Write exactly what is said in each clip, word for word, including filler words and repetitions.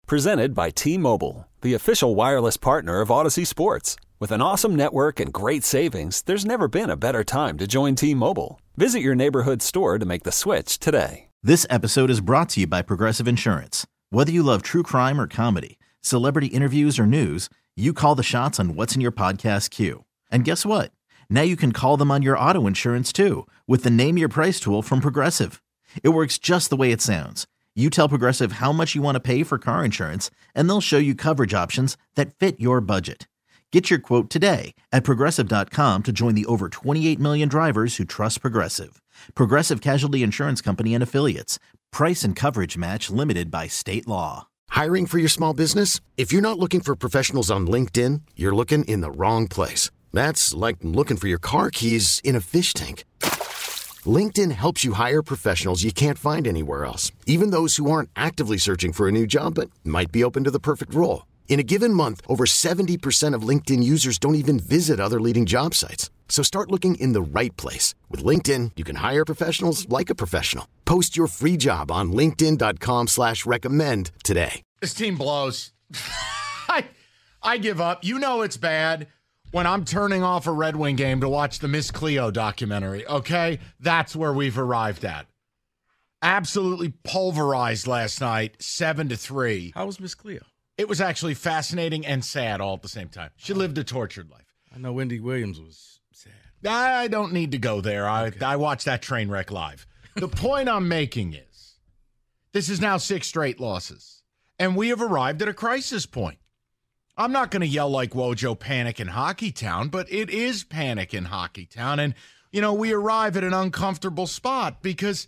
Presented by T-Mobile, the official wireless partner of Odyssey Sports. With an awesome network and great savings, there's never been a better time to join T-Mobile. Visit your neighborhood store to make the switch today. This episode is brought to you by Progressive Insurance. Whether you love true crime or comedy, celebrity interviews or news, you call the shots on what's in your podcast queue. And guess what? Now you can call them on your auto insurance too with the Name Your Price tool from Progressive. It works just the way it sounds. You tell Progressive how much you want to pay for car insurance, and they'll show you coverage options that fit your budget. Get your quote today at Progressive dot com to join the over twenty-eight million drivers who trust Progressive. Progressive Casualty Insurance Company and Affiliates. Price and coverage match limited by state law. Hiring for your small business? If you're not looking for professionals on LinkedIn, you're looking in the wrong place. That's like looking for your car keys in a fish tank. LinkedIn helps you hire professionals you can't find anywhere else, even those who aren't actively searching for a new job but might be open to the perfect role. In a given month, over seventy percent of LinkedIn users don't even visit other leading job sites. So start looking in the right place. With LinkedIn, you can hire professionals like a professional. Post your free job on linkedin dot com slash recommend today. This team blows. I, I give up. You know it's bad when I'm turning off a Red Wing game to watch the Miss Cleo documentary, okay? That's where we've arrived at. Absolutely pulverized last night, seven to three. How was Miss Cleo? It was actually fascinating and sad all at the same time. She lived a tortured life. I know Wendy Williams was sad. I don't need to go there. I, Okay. I watched that train wreck live. The point I'm making is this is now six straight losses, and we have arrived at a crisis point. I'm not going to yell like Wojo panic in Hockey Town, but it is panic in Hockey Town. And, you know, we arrive at an uncomfortable spot because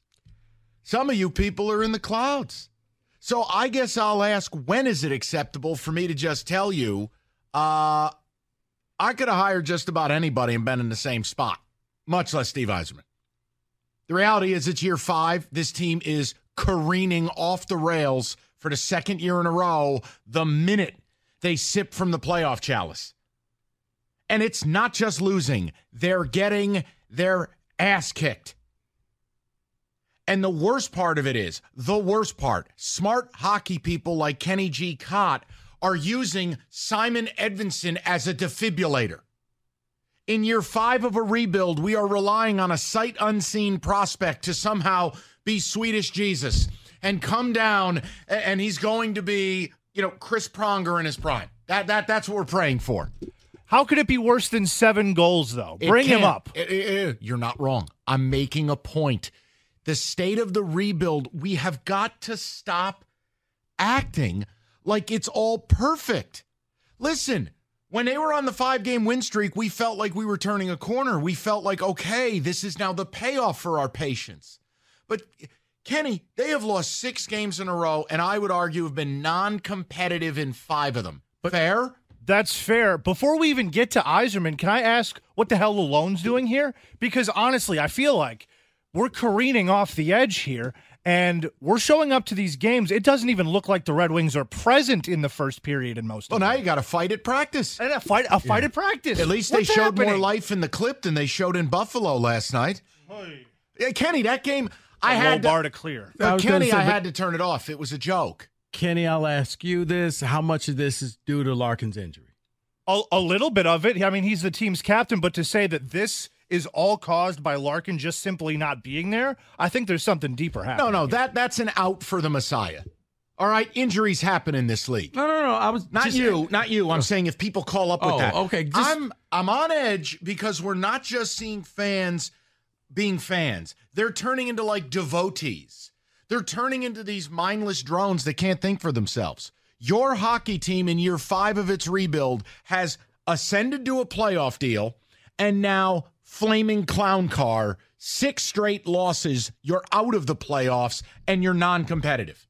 some of you people are in the clouds. So I guess I'll ask, when is it acceptable for me to just tell you, uh, I could have hired just about anybody and been in the same spot, much less Steve Yzerman. The reality is it's year five. This team is careening off the rails for the second year in a row the minute they sip from the playoff chalice. And it's not just losing. They're getting their ass kicked. And the worst part of it is, the worst part, smart hockey people like Kenny G. Cott are using Simon Edvinsson as a defibrillator. In year five of a rebuild, we are relying on a sight unseen prospect to somehow be Swedish Jesus and come down, and he's going to be, you know, Chris Pronger in his prime. That that that's what we're praying for. How could it be worse than seven goals, though? It Bring him can't. up. It- it- it- you're not wrong. I'm making a point. The state of the rebuild, we have got to stop acting like it's all perfect. Listen, when they were on the five-game win streak, we felt like we were turning a corner. We felt like, okay, this is now the payoff for our patience. But, Kenny, they have lost six games in a row, and I would argue have been non-competitive in five of them. But fair? That's fair. Before we even get to Yzerman, can I ask what the hell Lalonde's doing here? Because, honestly, I feel like we're careening off the edge here, and we're showing up to these games. It doesn't even look like the Red Wings are present in the first period in most Well, of them. now you got to fight at practice. And a fight, a fight at practice. At least What's they showed happening? more life in the clip than they showed in Buffalo last night. Yeah, Kenny, that game, I A had low to, bar to clear. uh, I was gonna Kenny, say, I but- had to turn it off. It was a joke. Kenny, I'll ask you this. How much of this is due to Larkin's injury? A, a little bit of it. I mean, he's the team's captain, but to say that this is all caused by Larkin just simply not being there, I think there's something deeper happening. No, no, here. that that's an out for the Messiah. All right, injuries happen in this league. No, no, no. I was Not just- you, not you. I'm saying if people call up with Oh, that. okay, just- I'm I'm on edge because we're not just seeing fans being fans. They're turning into like devotees. They're turning into these mindless drones that can't think for themselves. Your hockey team in year five of its rebuild has ascended to a playoff deal, and now flaming clown car, six straight losses, you're out of the playoffs, and you're non-competitive.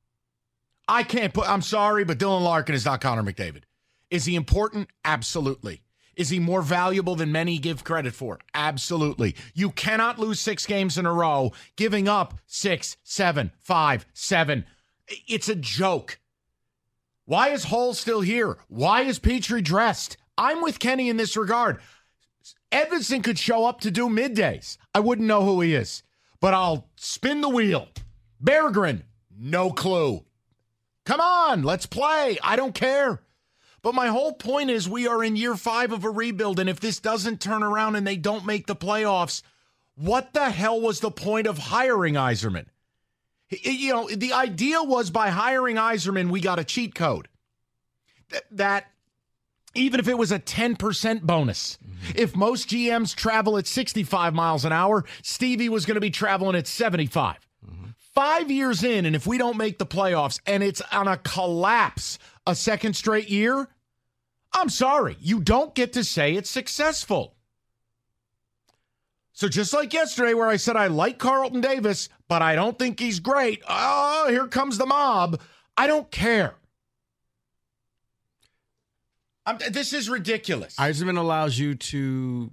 I can't put, I'm sorry, but Dylan Larkin is not Connor McDavid. Is he important? Absolutely. Is he more valuable than many give credit for? Absolutely. You cannot lose six games in a row, giving up six, seven, five, seven. It's a joke. Why is Hull still here? Why is Petrie dressed? I'm with Kenny in this regard. Edvinsson could show up to do middays. I wouldn't know who he is, but I'll spin the wheel. Berggren, no clue. Come on, let's play. I don't care. But my whole point is we are in year five of a rebuild, and if this doesn't turn around and they don't make the playoffs, what the hell was the point of hiring Yzerman? You know, the idea was by hiring Yzerman, we got a cheat code. Th- that even if it was a ten percent bonus, mm-hmm. if most G Ms travel at sixty-five miles an hour, Stevie was going to be traveling at seventy-five. Mm-hmm. Five years in, and if we don't make the playoffs and it's on a collapse a second straight year, I'm sorry, you don't get to say it's successful. So just like yesterday where I said I like Carlton Davis, but I don't think he's great. Oh, here comes the mob. I don't care. I'm, this is ridiculous. Yzerman allows you to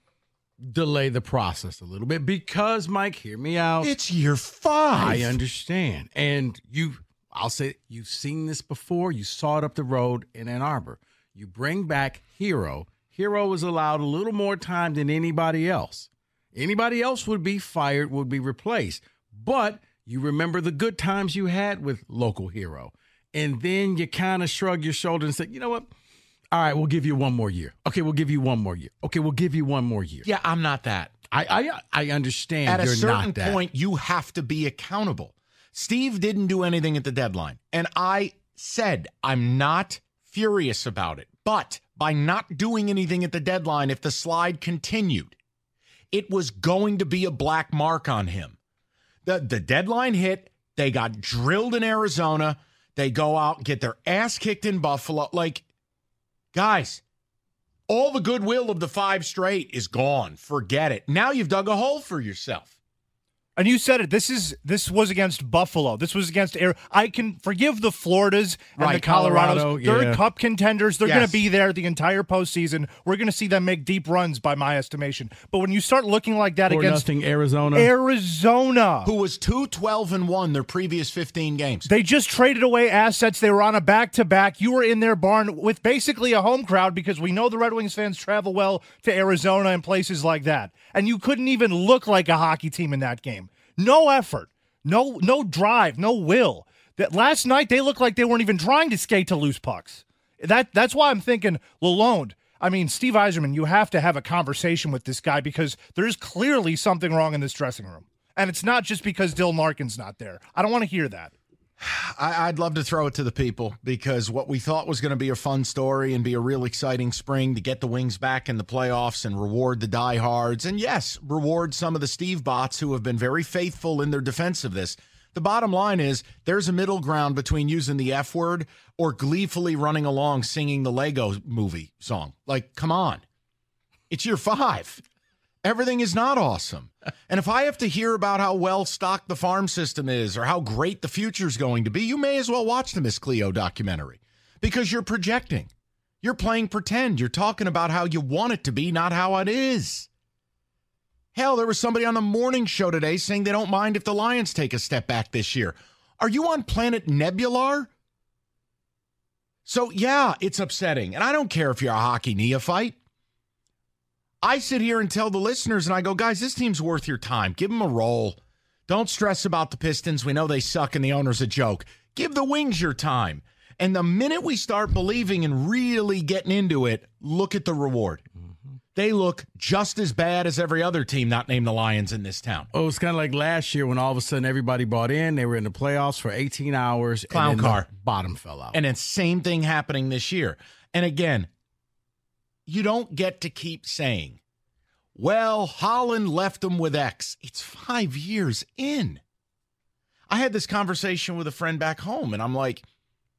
delay the process a little bit because, Mike, hear me out. It's year five. I understand. And you, I'll say, you've seen this before. You saw it up the road in Ann Arbor. You bring back Hero. Hero was allowed a little more time than anybody else. Anybody else would be fired, would be replaced. But you remember the good times you had with local Hero. And then you kind of shrug your shoulder and say, you know what? All right, we'll give you one more year. Okay, we'll give you one more year. Okay, we'll give you one more year. Yeah, I'm not that. I I, I understand At you're a certain not that. point, you have to be accountable. Steve didn't do anything at the deadline. And I said I'm not furious about it. But by not doing anything at the deadline, if the slide continued, it was going to be a black mark on him. The, the deadline hit. They got drilled in Arizona. They go out, get their ass kicked in Buffalo. Like, guys, all the goodwill of the five straight is gone. Forget it. Now you've dug a hole for yourself. And you said it. This is this was against Buffalo. This was against Air. I can forgive the Floridas and right, the Colorados. Colorado, They're yeah. Cup contenders. They're Yes. going to be there the entire postseason. We're going to see them make deep runs, by my estimation. But when you start looking like that Four against nothing Arizona, Arizona, Who was two twelve and one their previous fifteen games. they just traded away assets. They were on a back-to-back. You were in their barn with basically a home crowd because we know the Red Wings fans travel well to Arizona and places like that. And you couldn't even look like a hockey team in that game. No effort, no no drive, no will. That last night they looked like they weren't even trying to skate to loose pucks. That that's why I'm thinking Lalonde. I mean, Steve Yzerman, you have to have a conversation with this guy because there's clearly something wrong in this dressing room. And it's not just because Dylan Larkin's not there. I don't want to hear that. I, I'd love to throw it to the people because what we thought was going to be a fun story and be a real exciting spring to get the Wings back in the playoffs and reward the diehards. And yes, reward some of the Steve bots who have been very faithful in their defense of this. The bottom line is there's a middle ground between using the F word or gleefully running along singing the Lego movie song. Like, come on. It's year five. Everything is not awesome. And if I have to hear about how well stocked the farm system is or how great the future is going to be, you may as well watch the Miss Cleo documentary because you're projecting. You're playing pretend. You're talking about how you want it to be, not how it is. Hell, there was somebody on the morning show today saying they don't mind if the Lions take a step back this year. Are you on Planet Nebular? So, yeah, it's upsetting. And I don't care if you're a hockey neophyte. I sit here and tell the listeners, and I go, guys, this team's worth your time. Give them a roll. Don't stress about the Pistons. We know they suck and the owner's a joke. Give the Wings your time. And the minute we start believing and really getting into it, look at the reward. Mm-hmm. They look just as bad as every other team not named the Lions in this town. Oh, it's kind of like last year when all of a sudden everybody bought in. They were in the playoffs for eighteen hours. Clown and then car. The bottom fell out. And then same thing happening this year. And again, you don't get to keep saying, well, Holland left them with X. It's five years in. I had this conversation with a friend back home, and I'm like,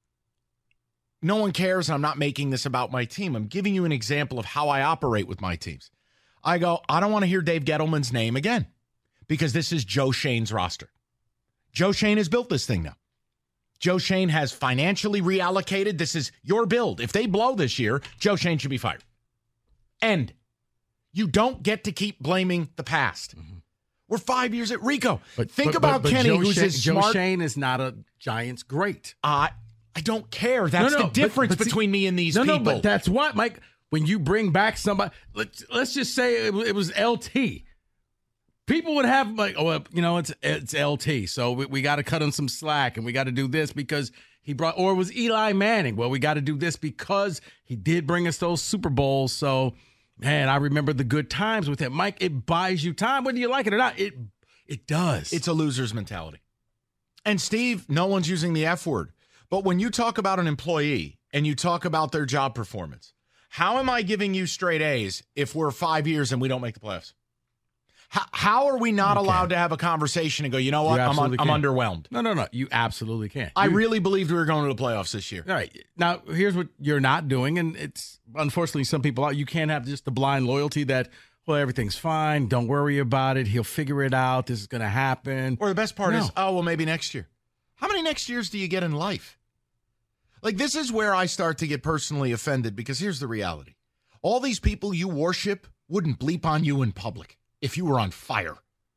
no one cares. I'm not making this about my team. I'm giving you an example of how I operate with my teams. I go, I don't want to hear Dave Gettleman's name again because this is Joe Shane's roster. Joe Shane has built this thing now. Joe Shane has financially reallocated. This is your build. If they blow this year, Joe Shane should be fired. End. You don't get to keep blaming the past. Mm-hmm. We're five years at Rico. But, Think but, about but, but Kenny, Joe who's Shane, his Joe smart. Shane is not a Giants great. Uh, I don't care. That's no, no, the difference but, but between see, me and these no, people. No, but that's what, Mike, when you bring back somebody, let's, let's just say it, it was L T. People would have like, oh, well, you know, it's it's L T, so we, we got to cut him some slack and we got to do this because he brought, or it was Eli Manning. Well, we got to do this because he did bring us those Super Bowls. So, man, I remember the good times with him. Mike, it buys you time, whether you like it or not. It it does. It's a loser's mentality. And Steve, no one's using the F word. But when you talk about an employee and you talk about their job performance, how am I giving you straight A's if we're five years and we don't make the playoffs? How, how are we not allowed to have a conversation and go, you know what, I'm, un- I'm underwhelmed? No, no, no. You absolutely can. I you, really believed we were going to the playoffs this year. All right. Now, here's what you're not doing, and it's unfortunately some people, you can't have just the blind loyalty that, well, everything's fine. Don't worry about it. He'll figure it out. This is going to happen. Or the best part no. is, oh, well, maybe next year. How many next years do you get in life? Like, this is where I start to get personally offended because here's the reality. All these people you worship wouldn't bleep on you in public if you were on fire.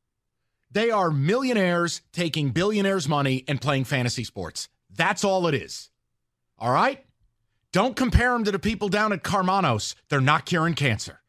They are millionaires taking billionaires' money and playing fantasy sports. That's all it is. All right? Don't compare them to the people down at Carmanos. They're not curing cancer.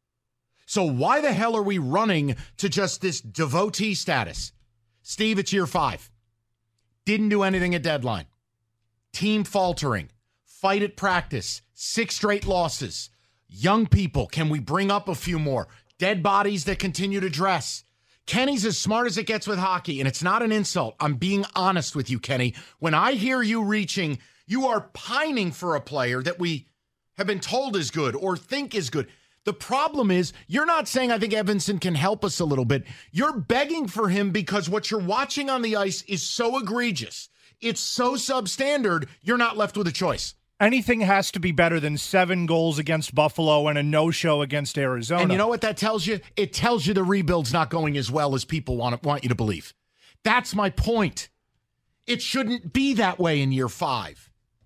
So why the hell are we running to just this devotee status? Steve, it's year five. Didn't do anything at deadline. Team faltering. Fight at practice. Six straight losses. Young people, can we bring up a few more? Dead bodies that continue to dress. Kenny's as smart as it gets with hockey, and it's not an insult. I'm being honest with you, Kenny. When I hear you reaching, you are pining for a player that we have been told is good or think is good. The problem is, you're not saying I think Evanson can help us a little bit. You're begging for him because what you're watching on the ice is so egregious. It's so substandard, you're not left with a choice. Anything has to be better than seven goals against Buffalo and a no-show against Arizona. And you know what that tells you? It tells you the rebuild's not going as well as people want, want you to believe. That's my point. It shouldn't be that way in year five.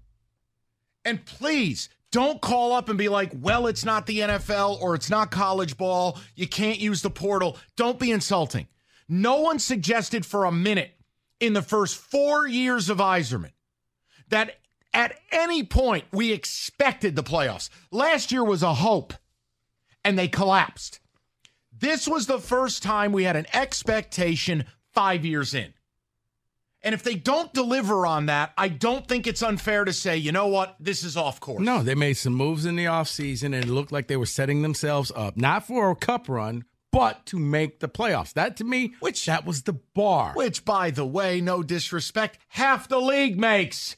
And please, don't call up and be like, well, it's not the N F L or it's not college ball. You can't use the portal. Don't be insulting. No one suggested for a minute in the first four years of Yzerman that at any point we expected the playoffs. Last year was a hope, and they collapsed. This was the first time we had an expectation five years in. And if they don't deliver on that, I don't think it's unfair to say, you know what, this is off course. No, they made some moves in the offseason, and it looked like they were setting themselves up, not for a cup run, but to make the playoffs. That, to me, which that was the bar. Which, by the way, no disrespect, half the league makes.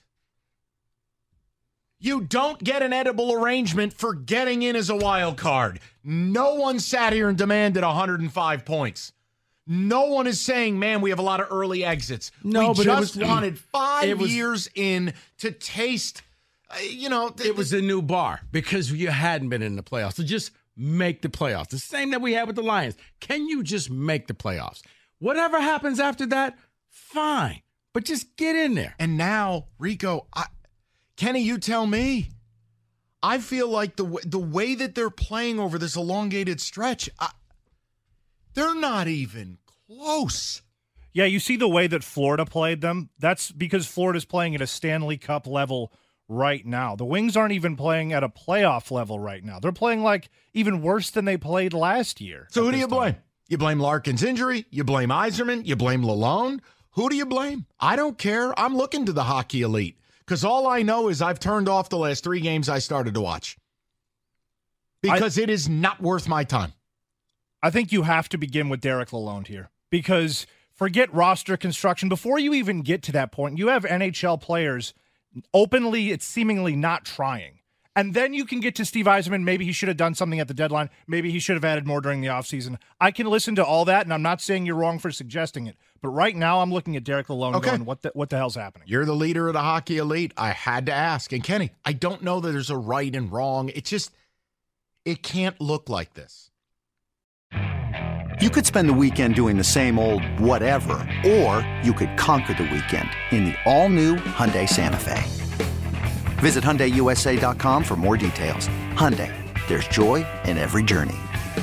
You don't get an edible arrangement for getting in as a wild card. No one sat here and demanded one hundred five points. No one is saying, man, we have a lot of early exits. No, we but just it was, wanted five it was, years in to taste, uh, you know. Th- it was a new bar because you hadn't been in the playoffs. So just make the playoffs. The same that we had with the Lions. Can you just make the playoffs? Whatever happens after that, fine. But just get in there. And now, Rico, I, Kenny, you tell me. I feel like the w- the way that they're playing over this elongated stretch, I, they're not even close. Yeah, you see the way that Florida played them. That's because Florida's playing at a Stanley Cup level right now. The Wings aren't even playing at a playoff level right now. They're playing like even worse than they played last year. So who do you blame? Time. You blame Larkin's injury? You blame Yzerman? You blame Lalone? Who do you blame? I don't care. I'm looking to the hockey elite because all I know is I've turned off the last three games I started to watch because I, it is not worth my time. I think you have to begin with Derek Lalonde here because forget roster construction. Before you even get to that point, you have N H L players openly, it's seemingly not trying. And then you can get to Steve Yzerman. Maybe he should have done something at the deadline. Maybe he should have added more during the offseason. I can listen to all that, and I'm not saying you're wrong for suggesting it. But right now I'm looking at Derek Lalonde okay. going, what the, what the hell's happening? You're the leader of the hockey elite. I had to ask. And Kenny, I don't know that there's a right and wrong. It just, it can't look like this. You could spend the weekend doing the same old whatever, or you could conquer the weekend in the all-new Hyundai Santa Fe. Visit Hyundai U S A dot com for more details. Hyundai, there's joy in every journey.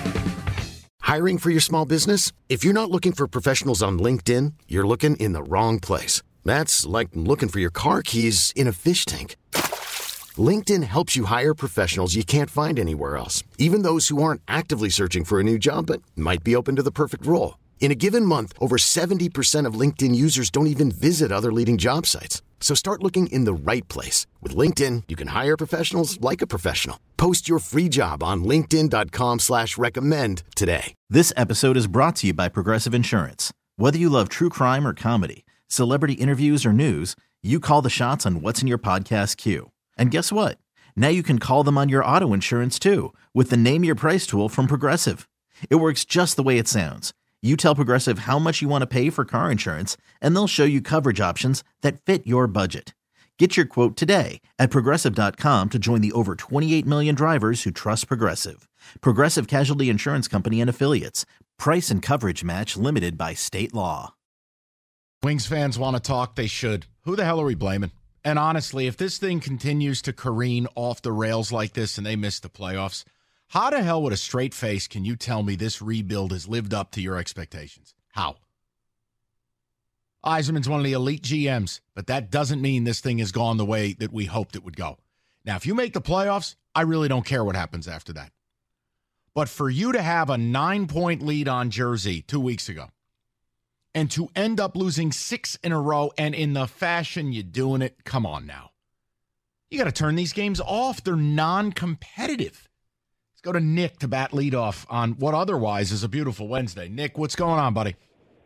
Hiring for your small business? If you're not looking for professionals on LinkedIn, you're looking in the wrong place. That's like looking for your car keys in a fish tank. LinkedIn helps you hire professionals you can't find anywhere else, even those who aren't actively searching for a new job but might be open to the perfect role. In a given month, over seventy percent of LinkedIn users don't even visit other leading job sites. So start looking in the right place. With LinkedIn, you can hire professionals like a professional. Post your free job on linkedin dot com slash recommend today. This episode is brought to you by Progressive Insurance. Whether you love true crime or comedy, celebrity interviews or news, you call the shots on what's in your podcast queue. And guess what? Now you can call them on your auto insurance too with the Name Your Price tool from Progressive. It works just the way it sounds. You tell Progressive how much you want to pay for car insurance, and they'll show you coverage options that fit your budget. Get your quote today at progressive dot com to join the over twenty-eight million drivers who trust Progressive. Progressive Casualty Insurance Company and Affiliates. Price and coverage match limited by state law. Wings fans want to talk, they should. Who the hell are we blaming? And honestly, if this thing continues to careen off the rails like this and they miss the playoffs, how the hell with a straight face can you tell me this rebuild has lived up to your expectations? How? Yzerman's one of the elite G Ms, but that doesn't mean this thing has gone the way that we hoped it would go. Now, if you make the playoffs, I really don't care what happens after that. But for you to have a nine-point lead on Jersey two weeks ago and to end up losing six in a row and in the fashion you're doing it, come on now. You got to turn these games off. They're non-competitive. Let's go to Nick to bat leadoff on what otherwise is a beautiful Wednesday. Nick, what's going on, buddy?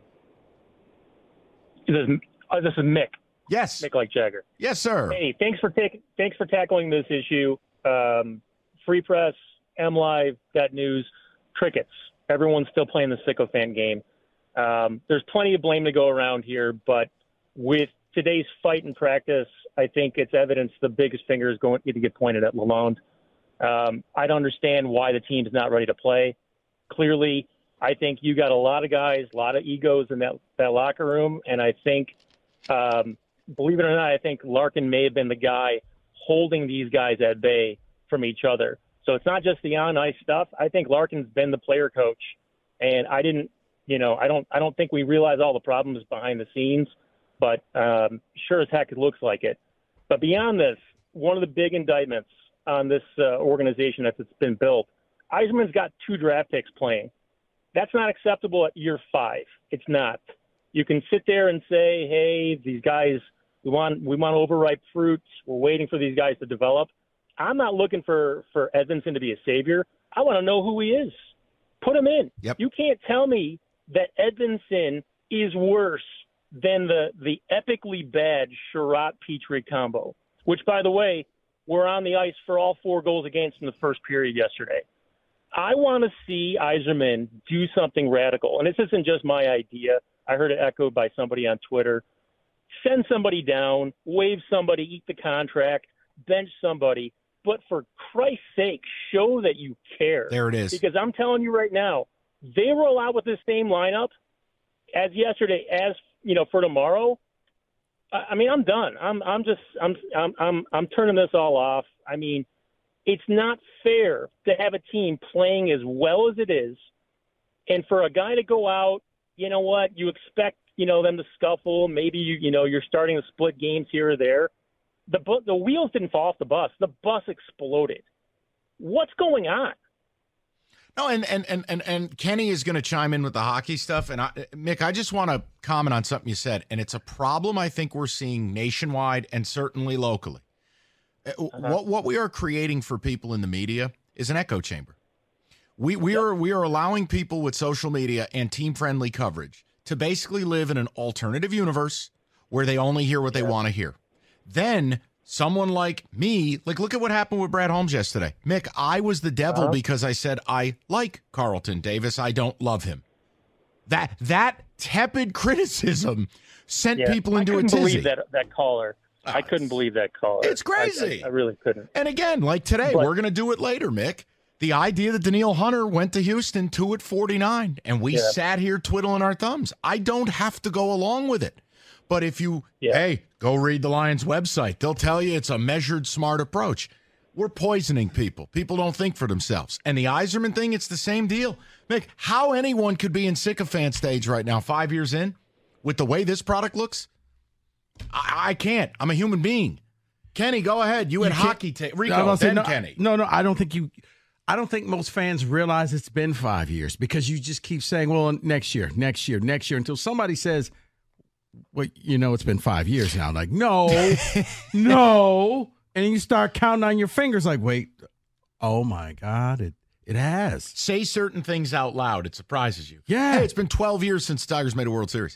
This is, uh, this is Mick. Yes. Mick like Jagger. Yes, sir. Hey, thanks for taking thanks for tackling this issue. Um, Free Press, M Live, got news, crickets. Everyone's still playing the sycophant game. Um, there's plenty of blame to go around here, but with today's fight in practice, I think it's evidence the biggest finger is going to get pointed at Lalonde. Um, I don't understand why the team's not ready to play. Clearly, I think you got a lot of guys, a lot of egos in that, that locker room, and I think, um, believe it or not, I think Larkin may have been the guy holding these guys at bay from each other. So it's not just the on-ice stuff. I think Larkin's been the player coach, and I didn't, you know, I don't, I don't think we realize all the problems behind the scenes, but um, sure as heck it looks like it. But beyond this, one of the big indictments on this uh, organization that's been built, Yzerman's got two draft picks playing. That's not acceptable at year five. It's not. You can sit there and say, hey, these guys, we want we want overripe fruits. We're waiting for these guys to develop. I'm not looking for, for Edvinsson to be a savior. I want to know who he is. Put him in. Yep. You can't tell me that Edvinsson is worse than the, the epically bad Sherratt-Petrie combo, which, by the way, were on the ice for all four goals against in the first period yesterday. I want to see Yzerman do something radical. And this isn't just my idea. I heard it echoed by somebody on Twitter. Send somebody down, waive somebody, eat the contract, bench somebody. But for Christ's sake, show that you care. There it is. Because I'm telling you right now, they roll out with the same lineup as yesterday, as you know, for tomorrow. I mean, I'm done. I'm, I'm just, I'm, I'm, I'm, I'm turning this all off. I mean, it's not fair to have a team playing as well as it is, and for a guy to go out, you know what, you expect, you know, them to scuffle. Maybe, you, you know, you're starting to split games here or there. The bu- the wheels didn't fall off the bus. The bus exploded. What's going on? No, and and and and, and Kenny is going to chime in with the hockey stuff. And I, Mick, I just want to comment on something you said, and it's a problem I think we're seeing nationwide and certainly locally. Uh-huh. What what we are creating for people in the media is an echo chamber. We we yep. are we are allowing people with social media and team friendly coverage to basically live in an alternative universe where they only hear what they yep. want to hear. Then someone like me, like look at what happened with Brad Holmes yesterday. Mick, I was the devil uh-huh. because I said I like Carlton Davis. I don't love him. That that tepid criticism sent yeah. people into a tizzy. I couldn't believe that that caller. Oh, I couldn't believe that caller. It's crazy. I, I, I really couldn't. And again, like today, but, we're going to do it later, Mick. The idea that Daniil Hunter went to Houston two at forty-nine, and we yeah. sat here twiddling our thumbs. I don't have to go along with it. But if you, yeah. hey, go read the Lions website. They'll tell you it's a measured, smart approach. We're poisoning people. People don't think for themselves. And the Yzerman thing, it's the same deal. Mick, how anyone could be in sycophant stage right now, five years in, with the way this product looks, I, I can't. I'm a human being. Kenny, go ahead. You, you had hockey tape. Rico, then no, Kenny. No, no, I don't think you I don't think most fans realize it's been five years because you just keep saying, well, next year, next year, next year, until somebody says, well, you know, it's been five years now. Like, no, no. And then you start counting on your fingers like, wait, oh, my God, it it has. Say certain things out loud. It surprises you. Yeah. Hey, it's been twelve years since Tigers made a World Series.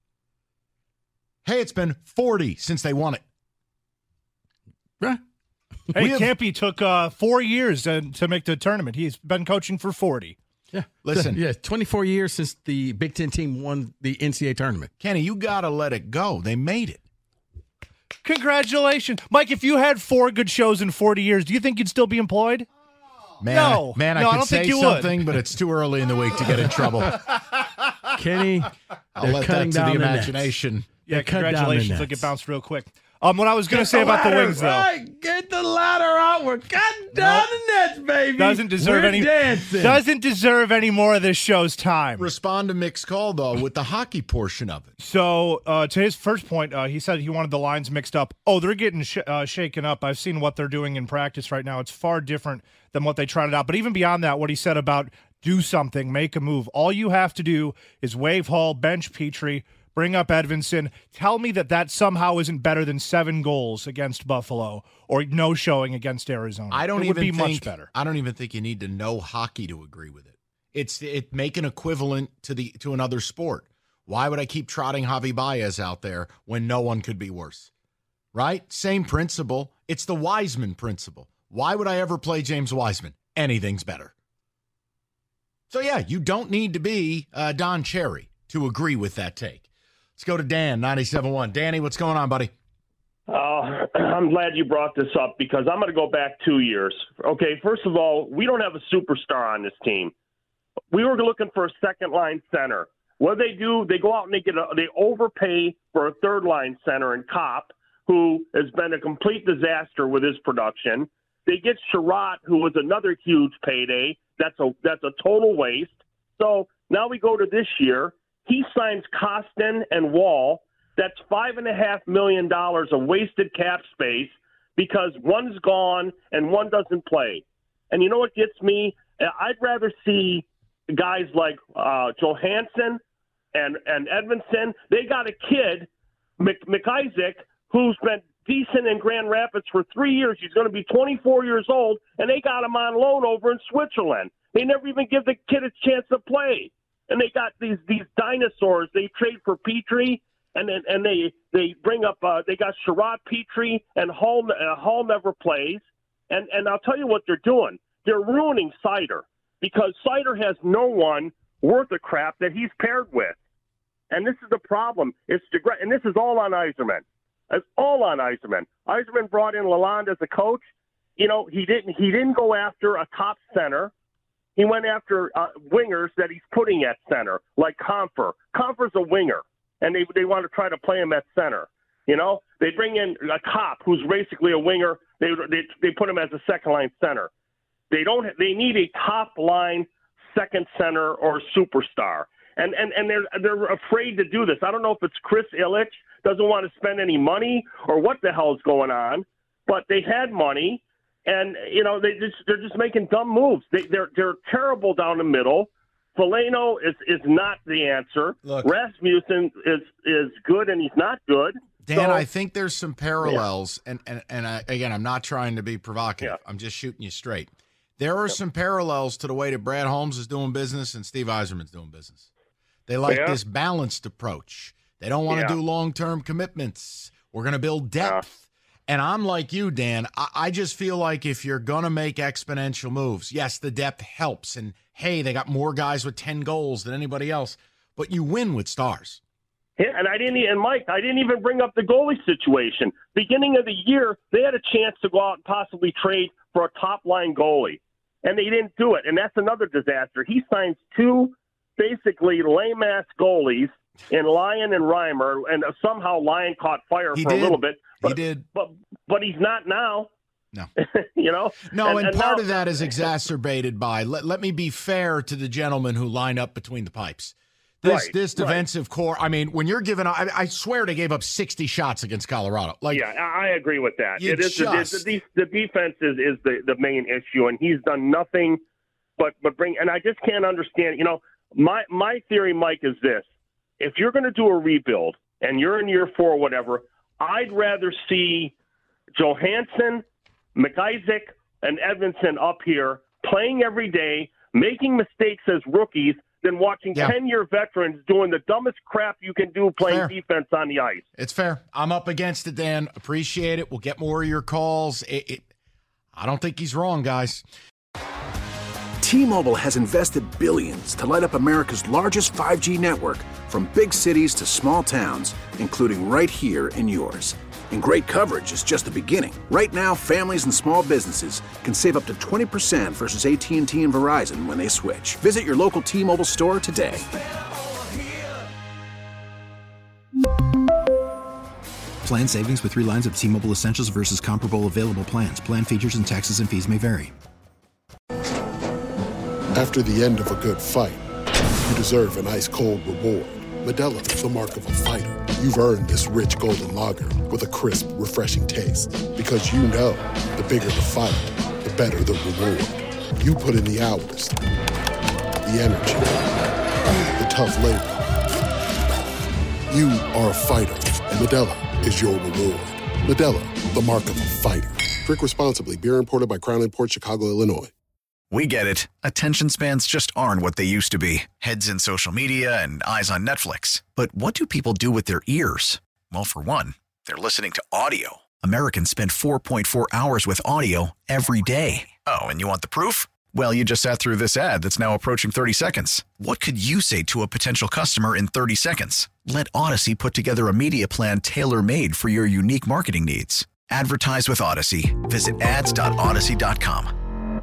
Hey, it's been forty since they won it. Yeah. Hey, have, Campy took uh, four years to, to make the tournament. He's been coaching for forty. Yeah. Listen. Yeah, twenty-four years since the Big Ten team won the N C double A tournament. Kenny, you got to let it go. They made it. Congratulations. Mike, if you had four good shows in forty years, do you think you'd still be employed? Man, No. I, man, I No, I could don't think say you would. something, but it's too early in the week to get in trouble. Kenny, I'll they're let that cutting to the down the imagination. nets. Yeah, They cut down the congratulations. I'll nets. get bounced real quick. Um, what I was going to Get say the about the ladder, Wings, though. right. Get the ladder out. We're cutting down the nets, baby. Doesn't deserve We're any dancing. doesn't deserve any more of this show's time. Respond to Mick's call, though, with the hockey portion of it. So uh, to his first point, uh, he said he wanted the lines mixed up. Oh, they're getting sh- uh, shaken up. I've seen what they're doing in practice right now. It's far different than what they tried out. But even beyond that, what he said about do something, make a move. All you have to do is waive Hall, bench Petrie, bring up Edvinson. Tell me that that somehow isn't better than seven goals against Buffalo or no showing against Arizona. I don't it even would be think, much better. I don't even think you need to know hockey to agree with it. It's it make an equivalent to the to another sport. Why would I keep trotting Javi Baez out there when no one could be worse? Right? Same principle. It's the Wiseman principle. Why would I ever play James Wiseman? Anything's better. So yeah, you don't need to be uh, Don Cherry to agree with that take. Let's go to Dan, ninety-seven point one. Danny, what's going on, buddy? Uh, I'm glad you brought this up because I'm going to go back two years. Okay, first of all, we don't have a superstar on this team. We were looking for a second-line center. What do they do? They go out and they get a, they overpay for a third-line center in Kopp, who has been a complete disaster with his production. They get Sherratt, who was another huge payday. That's a that's a total waste. So now we go to this year. He signs Costin and Wall. That's five and a half million dollars of wasted cap space because one's gone and one doesn't play. And you know what gets me? I'd rather see guys like uh, Johansson and and Edvinson. They got a kid, Mc, McIsaac, who's been decent in Grand Rapids for three years. He's going to be twenty-four years old, and they got him on loan over in Switzerland. They never even give the kid a chance to play. And they got these these dinosaurs. They trade for Petrie, and then and they they bring up uh, they got Sherratt, Petrie, and Hall. Uh, Hall never plays. And and I'll tell you what they're doing. They're ruining Sider because Sider has no one worth of crap that he's paired with. And this is the problem. It's degre- and this is all on Yzerman. It's all on Yzerman. Yzerman brought in Lalonde as a coach. You know, he didn't he didn't go after a top center. He went after uh, wingers that he's putting at center, like Comfer. Comfer's a winger, and they they want to try to play him at center. You know, they bring in a Kopp, who's basically a winger. They they they put him as a second line center. They don't. They need a top line second center or superstar, and and and they're they're afraid to do this. I don't know if it's Chris Ilitch doesn't want to spend any money or what the hell's going on, but they had money. And, you know, they just, they're just making dumb moves. They, they're they're terrible down the middle. Foligno is, is not the answer. Look, Rasmussen is is good, and he's not good. Dan, so, I think there's some parallels. Yeah. And, and, and I, again, I'm not trying to be provocative. Yeah. I'm just shooting you straight. There are yep. some parallels to the way that Brad Holmes is doing business and Steve Yzerman's doing business. They like yeah. this balanced approach. They don't want to yeah. do long-term commitments. We're going to build depth. Yeah. And I'm like you, Dan. I, I just feel like if you're going to make exponential moves, yes, the depth helps. And, hey, they got more guys with ten goals than anybody else. But you win with stars. Yeah, and I didn't. And Mike, I didn't even bring up the goalie situation. Beginning of the year, they had a chance to go out and possibly trade for a top-line goalie. And they didn't do it. And that's another disaster. He signs two basically lame-ass goalies in Lyon and Reimer. And somehow Lyon caught fire he for did. a little bit. But, he did. But but he's not now. No. you know? No, and, and, and part now, of that is exacerbated by, let, let me be fair to the gentlemen who line up between the pipes. This Right, this right. defensive core. I mean, when you're giving, I, I swear they gave up sixty shots against Colorado. Like, yeah, I I agree with that. You It is the, just- the, the defense is, is the, the main issue, and he's done nothing but but bring. And I just can't understand. You know, my my theory, Mike, is this: if you're going to do a rebuild and you're in year four or whatever, I'd rather see Johansson, McIsaac, and Edmondson up here playing every day, making mistakes as rookies, than watching Yeah. ten-year veterans doing the dumbest crap you can do playing Fair. defense on the ice. it's fair. I'm up against it, Dan. Appreciate it. We'll get more of your calls. It, it, I don't think he's wrong, guys. T-Mobile has invested billions to light up America's largest five G network, from big cities to small towns, including right here in yours. And great coverage is just the beginning. Right now, families and small businesses can save up to twenty percent versus A T and T and Verizon when they switch. Visit your local T-Mobile store today. Plan savings with three lines of T-Mobile Essentials versus comparable available plans. Plan features and taxes and fees may vary. After the end of a good fight, you deserve an ice-cold reward. Modelo is the mark of a fighter. You've earned this rich golden lager with a crisp, refreshing taste. Because you know, the bigger the fight, the better the reward. You put in the hours, the energy, the tough labor. You are a fighter, and Modelo is your reward. Modelo, the mark of a fighter. Drink responsibly. Beer imported by Crown Imports, Chicago, Illinois. We get it. Attention spans just aren't what they used to be. Heads in social media and eyes on Netflix. But what do people do with their ears? Well, for one, they're listening to audio. Americans spend four point four hours with audio every day. Oh, and you want the proof? Well, you just sat through this ad that's now approaching thirty seconds. What could you say to a potential customer in thirty seconds? Let Odyssey put together a media plan tailor-made for your unique marketing needs. Advertise with Odyssey. Visit ads dot odyssey dot com.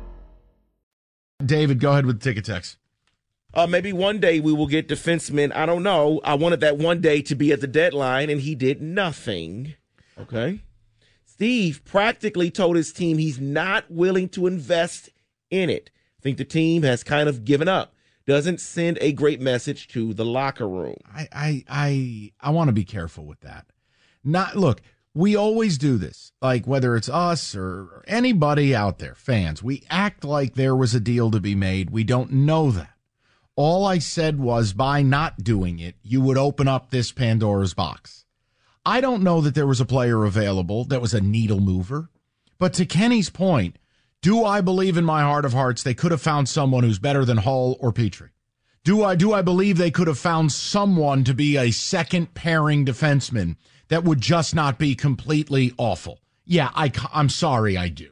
David, go ahead with the ticket text. Uh, maybe one day we will get defensemen. I don't know. I wanted that one day to be at the deadline, and he did nothing. Okay. Steve practically told his team he's not willing to invest in it. I think the team has kind of given up. Doesn't send a great message to the locker room. I I I, I want to be careful with that. Not look, we always do this. Like whether it's us or anybody out there, fans, we act like there was a deal to be made. We don't know that. All I said was by not doing it, you would open up this Pandora's box. I don't know that there was a player available that was a needle mover. But to Kenny's point, do I believe in my heart of hearts they could have found someone who's better than Hull or Petrie? Do I do I believe they could have found someone to be a second pairing defenseman that would just not be completely awful? Yeah, I, I'm sorry, I do.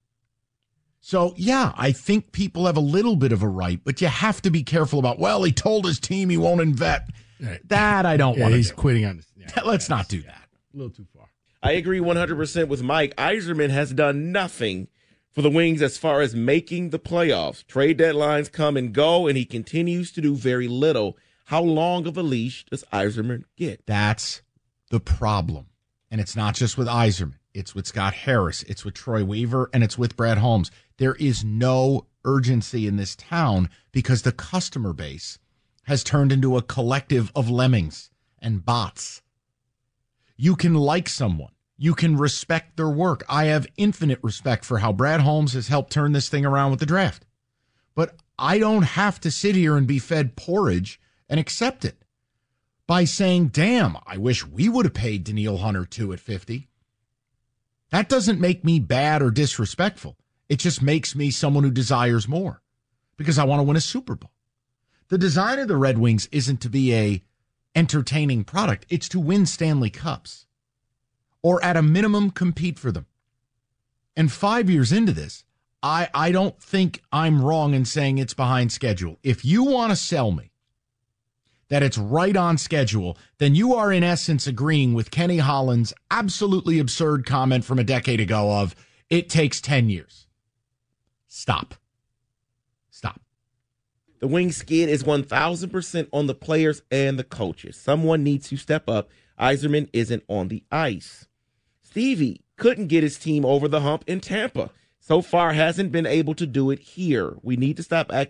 So, yeah, I think people have a little bit of a right, but you have to be careful about, well, he told his team he won't invest. Right. That I don't Yeah, want to he's do. quitting on this. Yeah, Let's not do that. A little too far. I agree one hundred percent with Mike. Yzerman has done nothing for the Wings as far as making the playoffs. Trade deadlines come and go, and he continues to do very little. How long of a leash does Yzerman get? That's the problem. And it's not just with Yzerman. It's with Scott Harris. It's with Troy Weaver, and it's with Brad Holmes. There is no urgency in this town because the customer base has turned into a collective of lemmings and bots. You can like someone. You can respect their work. I have infinite respect for how Brad Holmes has helped turn this thing around with the draft. But I don't have to sit here and be fed porridge and accept it by saying, damn, I wish we would have paid Daniil Hunter two at fifty. That doesn't make me bad or disrespectful. It just makes me someone who desires more because I want to win a Super Bowl. The design of the Red Wings isn't to be a entertaining product. It's to win Stanley Cups or at a minimum compete for them. And five years into this, I, I don't think I'm wrong in saying it's behind schedule. If you want to sell me that it's right on schedule, then you are in essence agreeing with Kenny Holland's absolutely absurd comment from a decade ago of it takes ten years. Stop. Stop. The Wings skid is one thousand percent on the players and the coaches. Someone needs to step up. Yzerman isn't on the ice. Stevie couldn't get his team over the hump in Tampa. So far hasn't been able to do it here. We need to stop acting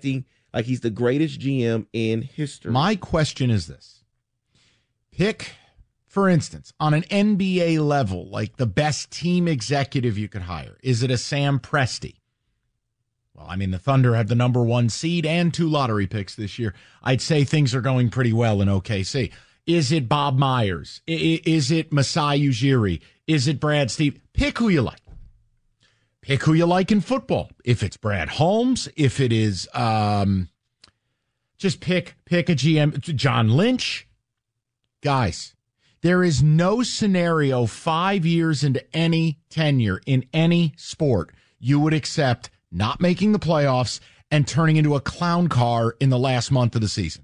like he's the greatest G M in history. My question is this. Pick, for instance, on an N B A level, like the best team executive you could hire. Is it a Sam Presti? Well, I mean, the Thunder have the number one seed and two lottery picks this year. I'd say things are going pretty well in O K C. Is it Bob Myers? Is it Masai Ujiri? Is it Brad Stevens? Pick who you like. Pick who you like in football. If it's Brad Holmes, if it is, um, just pick pick a G M, John Lynch. Guys, there is no scenario five years into any tenure in any sport you would accept not making the playoffs and turning into a clown car in the last month of the season.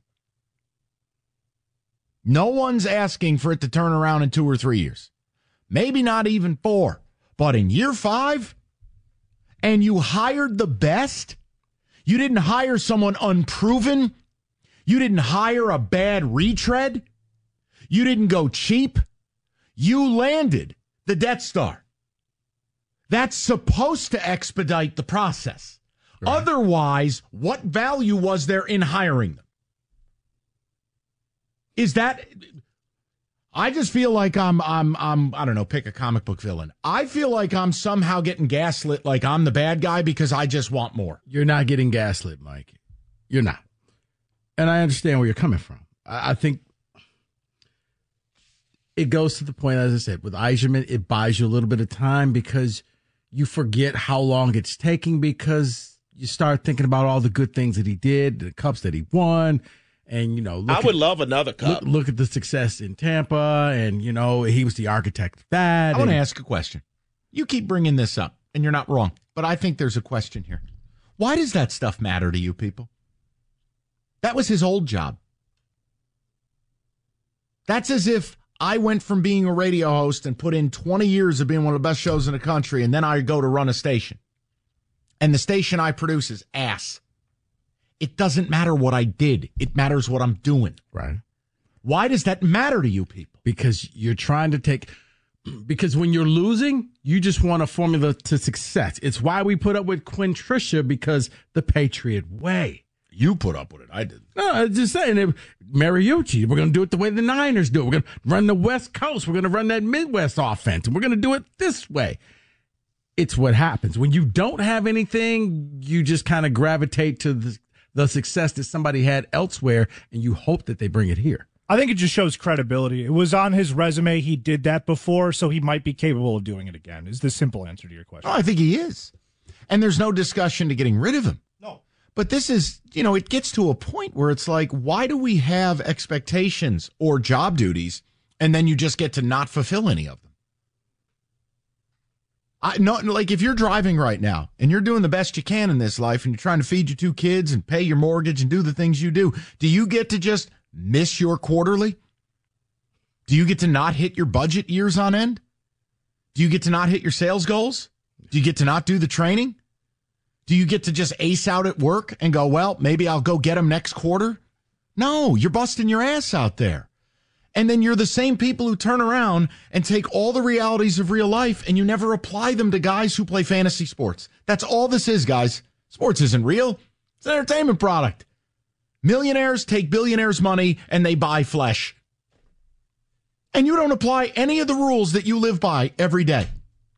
No one's asking for it to turn around in two or three years. Maybe not even four. But in year five, and you hired the best, you didn't hire someone unproven, you didn't hire a bad retread, you didn't go cheap, you landed the Death Star. That's supposed to expedite the process. Right. Otherwise, what value was there in hiring them? Is that... I just feel like I'm, I'm, I'm, I don't know, pick a comic book villain. I feel like I'm somehow getting gaslit like I'm the bad guy because I just want more. You're not getting gaslit, Mike. You're not. And I understand where you're coming from. I, I think it goes to the point, as I said, with Yzerman, it buys you a little bit of time because you forget how long it's taking because you start thinking about all the good things that he did, the cups that he won. And, you know, look I would at, love another cup. Look, look at the success in Tampa. And, you know, he was the architect of that. I want to ask a question. You keep bringing this up, and you're not wrong. But I think there's a question here. Why does that stuff matter to you people? That was his old job. That's as if I went from being a radio host and put in twenty years of being one of the best shows in the country, and then I go to run a station. And the station I produce is ass. It doesn't matter what I did. It matters what I'm doing. Right. Why does that matter to you people? Because you're trying to take... Because when you're losing, you just want a formula to success. It's why we put up with Quinn Trisha, because the Patriot way. You put up with it. I didn't. No, I'm just saying. It, Mariucci, we're going to do it the way the Niners do it. We're going to run the West Coast. We're going to run that Midwest offense. And we're going to do it this way. It's what happens. When you don't have anything, you just kind of gravitate to the, the success that somebody had elsewhere, and you hope that they bring it here. I think it just shows credibility. It was on his resume. He did that before, so he might be capable of doing it again, is the simple answer to your question. Oh, I think he is. And there's no discussion to getting rid of him. No. But this is, you know, it gets to a point where it's like, why do we have expectations or job duties, and then you just get to not fulfill any of them? I no, like if you're driving right now and you're doing the best you can in this life and you're trying to feed your two kids and pay your mortgage and do the things you do, do you get to just miss your quarterly? Do you get to not hit your budget years on end? Do you get to not hit your sales goals? Do you get to not do the training? Do you get to just ace out at work and go, well, maybe I'll go get them next quarter? No, you're busting your ass out there. And then you're the same people who turn around and take all the realities of real life and you never apply them to guys who play fantasy sports. That's all this is, guys. Sports isn't real. It's an entertainment product. Millionaires take billionaires' money and they buy flesh. And you don't apply any of the rules that you live by every day.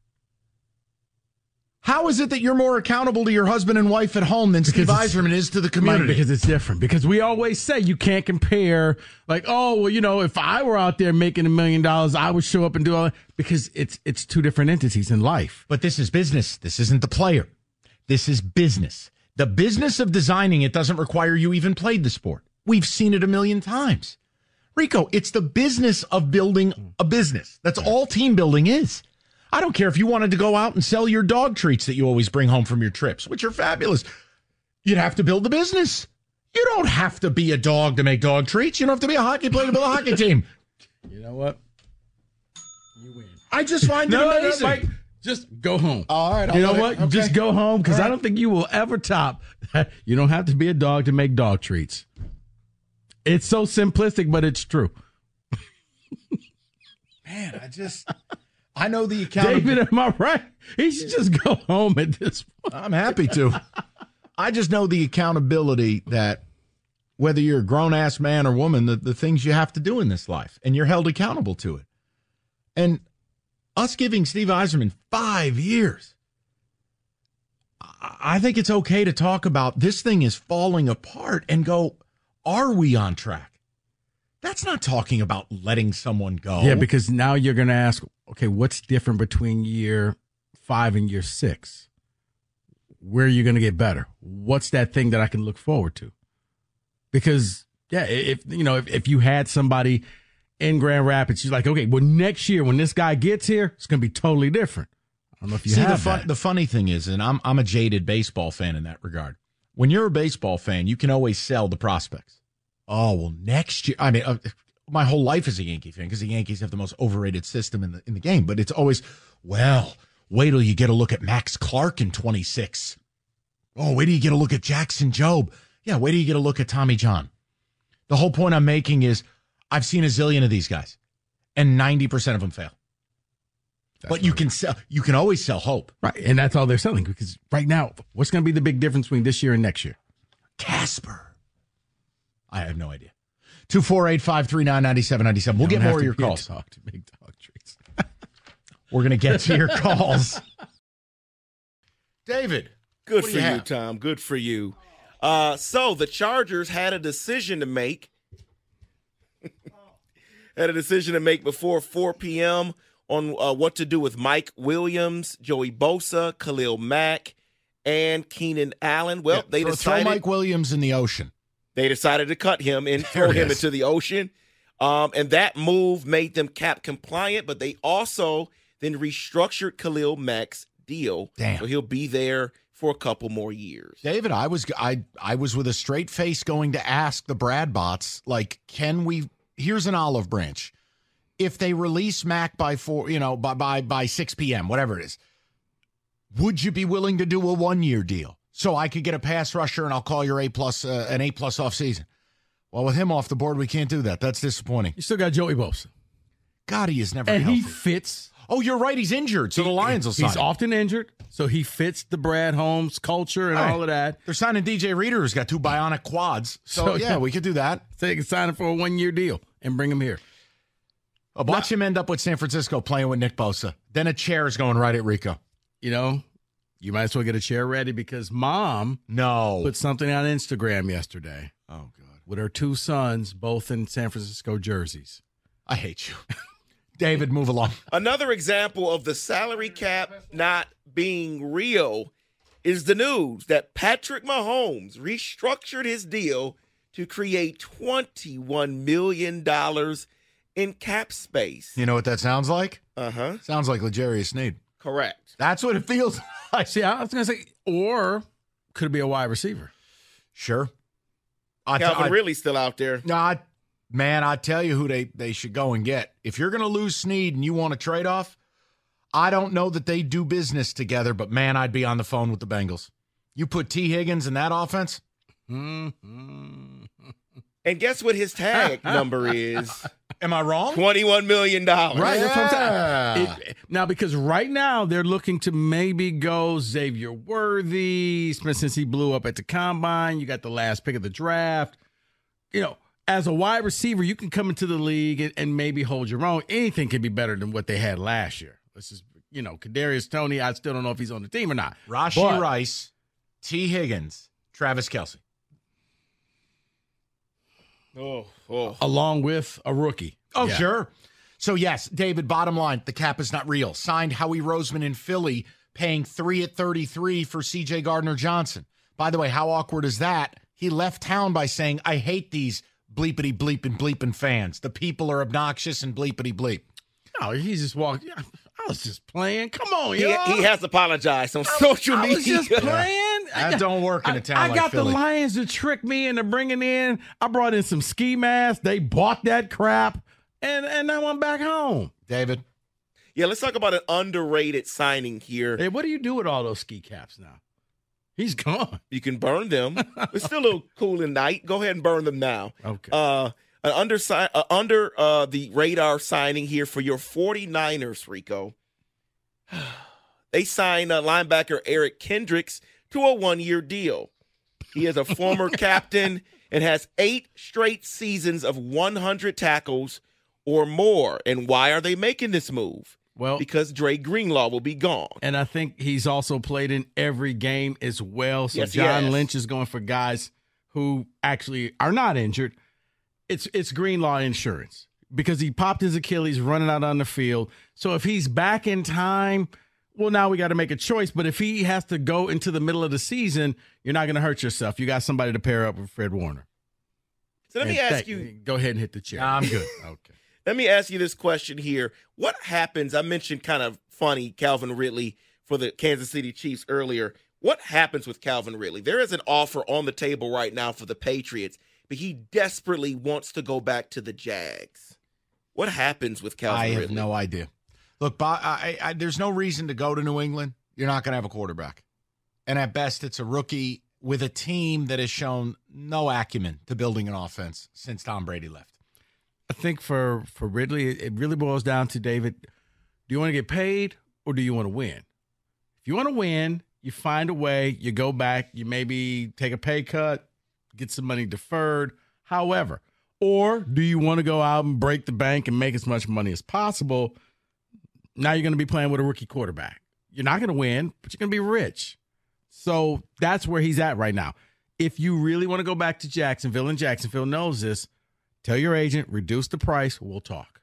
How is it that you're more accountable to your husband and wife at home than Steve Yzerman is to the community? Because it's different. Because we always say you can't compare, like, oh, well, you know, if I were out there making a million dollars, I would show up and do all that. Because it's it's two different entities in life. But this is business. This isn't the player. This is business. The business of designing it doesn't require you even played the sport. We've seen it a million times. Rico, it's the business of building a business. That's all team building is. I don't care if you wanted to go out and sell your dog treats that you always bring home from your trips, which are fabulous. You'd have to build the business. You don't have to be a dog to make dog treats. You don't have to be a hockey player to build a hockey team. You know what? You win. I just find it no, amazing. No, Mike, just go home. All right. I'll you know it, what? okay. Just go home, because right. I don't think you will ever top that. You don't have to be a dog to make dog treats. It's so simplistic, but it's true. Man, I just... I know the account. David, am I right? He should just go home at this point. I'm happy to. I just know the accountability that whether you're a grown-ass man or woman, the, the things you have to do in this life, and you're held accountable to it. And us giving Steve Yzerman five years, I think it's okay to talk about this thing is falling apart and go, are we on track? That's not talking about letting someone go. Yeah, because now you're going to ask, okay, what's different between year five and year six? Where are you going to get better? What's that thing that I can look forward to? Because, yeah, if you know, if, if you had somebody in Grand Rapids, you're like, okay, well, next year when this guy gets here, it's going to be totally different. I don't know if you See, have the, fun, that. the funny thing is, and I'm I'm a jaded baseball fan in that regard. When you're a baseball fan, you can always sell the prospects. Oh, well, next year. I mean, uh, my whole life is a Yankee fan because the Yankees have the most overrated system in the in the game. But it's always, well, wait till you get a look at Max Clark in twenty-six. Oh, wait till you get a look at Jackson Jobe. Yeah, wait till you get a look at Tommy John. The whole point I'm making is I've seen a zillion of these guys, and ninety percent of them fail. That's but you can sell. You can always sell hope, right? And that's all they're selling. Because right now, what's going to be the big difference between this year and next year? Casper. I have no idea. Two four eight five three nine ninety seven ninety seven. We'll get more of your calls. Talk to big dog treats. We're going to get to your calls. David, good what for you, you, have? Tom. Good for you. Uh, so the Chargers had a decision to make. had a decision to make before four p.m. on uh, what to do with Mike Williams, Joey Bosa, Khalil Mack, and Keenan Allen. Well, Yeah, they throw, decided throw Mike Williams in the ocean. They decided to cut him and There throw it him is. into the ocean. Um, and that move made them cap compliant, but they also then restructured Khalil Mack's deal. Damn. So he'll be there for a couple more years. David, I was I I was with a straight face going to ask the Brad bots, like, can we? Here's an olive branch. If they release Mac by four, you know, by by by six p.m., whatever it is, would you be willing to do a one year deal so I could get a pass rusher and I'll call your A plus uh, an A plus off season? Well, with him off the board, we can't do that. That's disappointing. You still got Joey Bosa. God, he is never And healthy. he fits. Oh, you're right. He's injured, so the Lions will sign He's him. often injured, so he fits the Brad Holmes culture and All right. all of that. They're signing D J Reader, who's got two bionic quads. So, So, yeah, yeah. we could do that. So they can sign him for a one-year deal and bring him here. Uh, Watch him end up with San Francisco playing with Nick Bosa. Then a chair is going right at Rico. You know, you might as well get a chair ready because Mom No. put something on Instagram yesterday Oh, God. with her two sons, both in San Francisco jerseys. I hate you. David, move along. Another example of the salary cap not being real is the news that Patrick Mahomes restructured his deal to create twenty-one million dollars in cap space. You know what that sounds like? Uh-huh. Sounds like L'Jarius Sneed. Correct. That's what it feels like. See, I was going to say, or could it be a wide receiver? Sure. I, Calvin I, really still out there. no, I, man, I tell you who they, they should go and get. If you're going to lose Sneed and you want a trade-off, I don't know that they do business together, but, man, I'd be on the phone with the Bengals. You put T. Higgins in that offense? Mm-hmm. And guess what his tag number is? Am I wrong? twenty-one million dollars. Right. That's what I'm saying. Yeah. It- now, because right now they're looking to maybe go Xavier Worthy, since he blew up at the combine. You got the last pick of the draft. You know, as a wide receiver, you can come into the league and, and maybe hold your own. Anything can be better than what they had last year. This is, you know, Kadarius Toney. I still don't know if he's on the team or not. Rashee But- Rice, T. Higgins, Travis Kelce. Oh, oh. Along with a rookie. Oh, Yeah. sure. So, yes, David, bottom line, the cap is not real. Signed Howie Roseman in Philly, paying three at thirty-three for C J Gardner-Johnson. By the way, how awkward is that? He left town by saying, I hate these bleepity bleeping bleeping fans. The people are obnoxious and bleepity bleep. No, he's just walking. I was just playing. Come on, He, yo. he has apologized on social I media. was just playing. That don't work in a town I, I like got Philly. the Lions to trick me into bringing in. I brought in some ski masks. They bought that crap, and and now I'm back home. David? Yeah, let's talk about an underrated signing here. Hey, what do you do with all those ski caps now? He's gone. You can burn them. It's still a little cool at night. Go ahead and burn them now. Okay. Uh, an under, uh, under uh, the radar signing here for your 49ers, Rico. They signed uh, linebacker Eric Kendricks to a one-year deal. He is a former captain and has eight straight seasons of one hundred tackles or more. And why are they making this move? Well, because Dre Greenlaw will be gone. And I think he's also played in every game as well. So yes, John Lynch is going for guys who actually are not injured. It's it's Greenlaw insurance because he popped his Achilles running out on the field. So if he's back in time, well, now we got to make a choice. But if he has to go into the middle of the season, you're not going to hurt yourself. You got somebody to pair up with Fred Warner. So let and me ask th- you. Go ahead and hit the chair. Nah, I'm good. Okay. Let me ask you this question here. What happens? I mentioned kind of funny Calvin Ridley for the Kansas City Chiefs earlier. What happens with Calvin Ridley? There is an offer on the table right now for the Patriots, but he desperately wants to go back to the Jags. What happens with Calvin I Ridley? have no idea. Look, I, I, I, there's no reason to go to New England. You're not going to have a quarterback. And at best, it's a rookie with a team that has shown no acumen to building an offense since Tom Brady left. I think for, for Ridley, it really boils down to, David, do you want to get paid or do you want to win? If you want to win, you find a way, you go back, you maybe take a pay cut, get some money deferred, however. Or do you want to go out and break the bank and make as much money as possible? Now you're going to be playing with a rookie quarterback. You're not going to win, but you're going to be rich. So that's where he's at right now. If you really want to go back to Jacksonville, and Jacksonville knows this, tell your agent, reduce the price, we'll talk.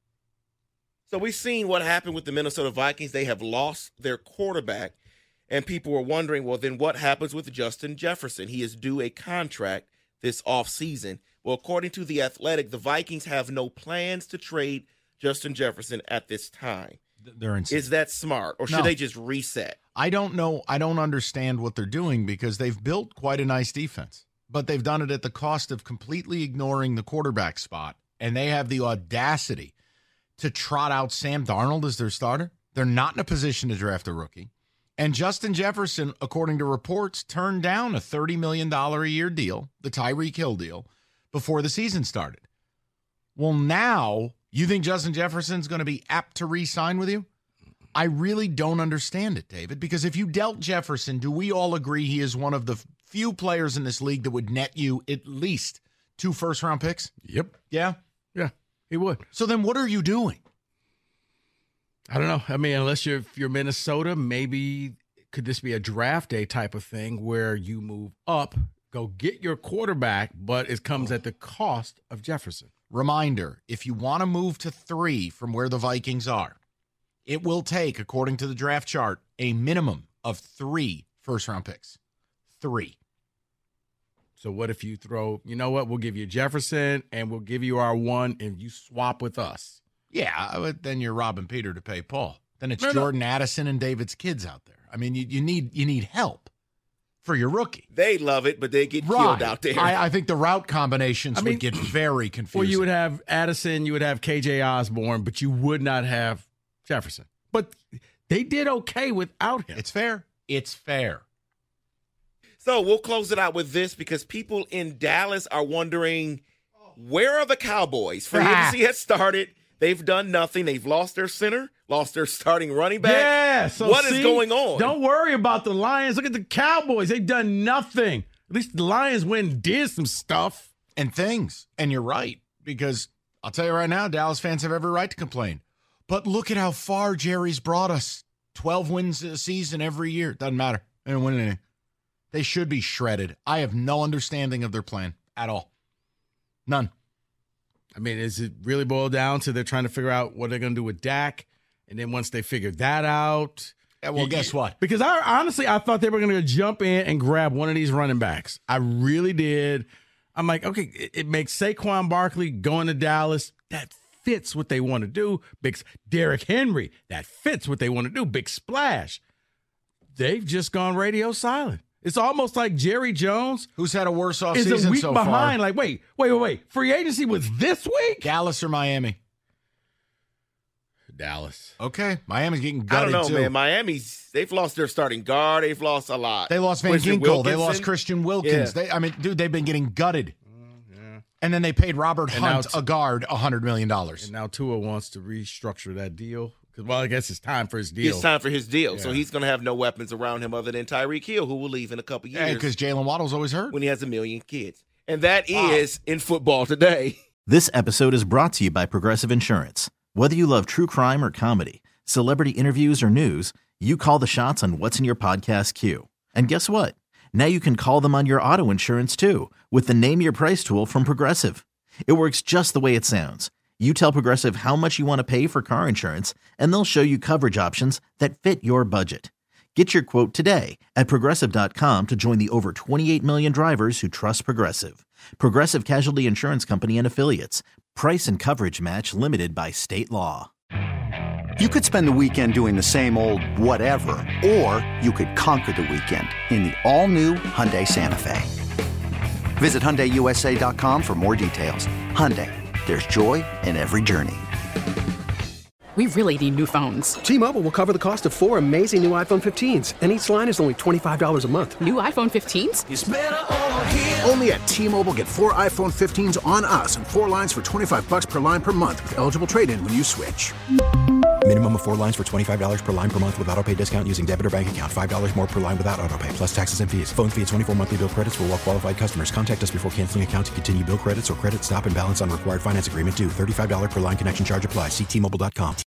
So we've seen what happened with the Minnesota Vikings. They have lost their quarterback, and people were wondering, well, then what happens with Justin Jefferson? He is due a contract this offseason. Well, according to The Athletic, the Vikings have no plans to trade Justin Jefferson at this time. They're insane. Is that smart, or should No. they just reset? I don't know. I don't understand what they're doing because they've built quite a nice defense, but they've done it at the cost of completely ignoring the quarterback spot, and they have the audacity to trot out Sam Darnold as their starter. They're not in a position to draft a rookie. And Justin Jefferson, according to reports, turned down a thirty million dollars a year deal, the Tyreek Hill deal, before the season started. Well, now you think Justin Jefferson's going to be apt to re-sign with you? I really don't understand it, David, because if you dealt Jefferson, do we all agree he is one of the few players in this league that would net you at least two first-round picks? Yep. Yeah? Yeah, he would. So then what are you doing? I don't know. I mean, unless you're if you're Minnesota, maybe could this be a draft day type of thing where you move up, go get your quarterback, but it comes at the cost of Jefferson? Reminder, if you want to move to three from where the Vikings are, it will take, according to the draft chart, a minimum of three first-round picks. Three. So what if you throw, you know what, we'll give you Jefferson and we'll give you our one and you swap with us? Yeah, but then you're robbing Peter to pay Paul. Then it's No, no. Jordan Addison and David's kids out there. I mean, you, you need you need help for your rookie. They love it, but they get Right. killed out there. I, I think the route combinations I mean, would get very confusing. Well, you would have Addison, you would have K J Osborne, but you would not have Jefferson. But they did okay without him. It's fair. It's fair. So we'll close it out with this because people in Dallas are wondering, where are the Cowboys? Free agency has started. They've done nothing. They've lost their center, lost their starting running back. Yeah. So what is see, going on? Don't worry about the Lions. Look at the Cowboys. They've done nothing. At least the Lions went and did some stuff. And things. And you're right, because I'll tell you right now, Dallas fans have every right to complain. But look at how far Jerry's brought us. twelve wins a season every year. Doesn't matter. They don't win anything. They should be shredded. I have no understanding of their plan at all. None. I mean, is it really boiled down to they're trying to figure out what they're going to do with Dak? And then once they figure that out. Yeah, well, you, guess what? Because I honestly, I thought they were going to jump in and grab one of these running backs. I really did. I'm like, okay, it, it makes Saquon Barkley going to Dallas. That fits what they want to do. Big Derrick Henry. That fits what they want to do. Big splash. They've just gone radio silent. It's almost like Jerry Jones, who's had a worse offseason is a week so behind. far. Like, wait, wait, wait, wait. Free agency was this week? Dallas or Miami? Dallas. Okay. Miami's getting I gutted, don't know, too. man. Miami's, they've lost their starting guard. They've lost a lot. They lost Van Christian Ginkel. They Wilkinson. lost Christian Wilkins. Yeah. They, I mean, dude, they've been getting gutted. And then they paid Robert And now Hunt, t- a guard, one hundred million dollars. And now Tua wants to restructure that deal Because, well, I guess it's time for his deal. It's time for his deal. Yeah. So he's going to have no weapons around him other than Tyreek Hill, who will leave in a couple years. Yeah, because Jalen Waddle's always hurt. When he has a million kids. And that wow. is in football today. This episode is brought to you by Progressive Insurance. Whether you love true crime or comedy, celebrity interviews or news, you call the shots on what's in your podcast queue. And guess what? Now you can call them on your auto insurance too with the Name Your Price tool from Progressive. It works just the way it sounds. You tell Progressive how much you want to pay for car insurance, and they'll show you coverage options that fit your budget. Get your quote today at Progressive dot com to join the over twenty-eight million drivers who trust Progressive. Progressive Casualty Insurance Company and Affiliates. Price and coverage match limited by state law. You could spend the weekend doing the same old whatever, or you could conquer the weekend in the all-new Hyundai Santa Fe. Visit Hyundai U S A dot com for more details. Hyundai, there's joy in every journey. We really need new phones. T-Mobile will cover the cost of four amazing new iPhone fifteens, and each line is only twenty-five dollars a month. New iPhone fifteens? It's better over here. Only at T-Mobile, get four iPhone fifteens on us and four lines for twenty-five dollars per line per month with eligible trade-in when you switch. Minimum of four lines for twenty-five dollars per line per month with autopay discount using debit or bank account. five dollars more per line without autopay, plus taxes and fees. Phone fee at twenty-four monthly bill credits for well-qualified customers. Contact us before canceling account to continue bill credits or credit stop and balance on required finance agreement due. thirty-five dollars per line connection charge applies. See T Mobile dot com.